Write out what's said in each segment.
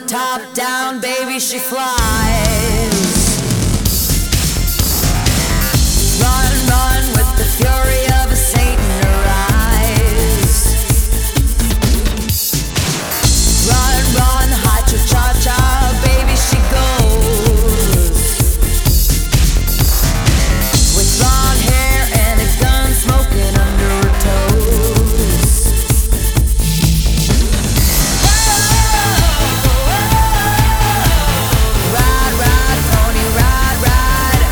top down, baby, she flies. Run, run with the fury of a saint in her eyes. Run, run, hot cha-cha-cha, baby, she goes. With blonde hair and a gun smoking under her toes. Ride, ride, pony, ride, ride.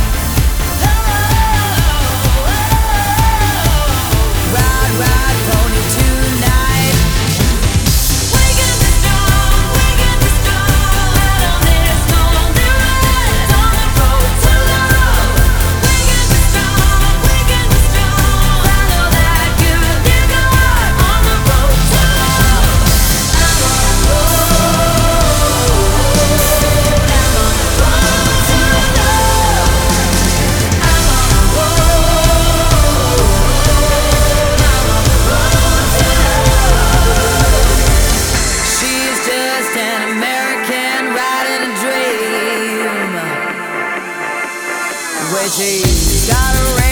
Ride, ride, pony tonight. We can be strong, we can be strong. On this lonely ride, on the road to love. We can be strong, we can be strong. I know that you go on the road to love. I'm on the road. I'm on the road to love. I'm on the She's just an American riding a dream, where she's got a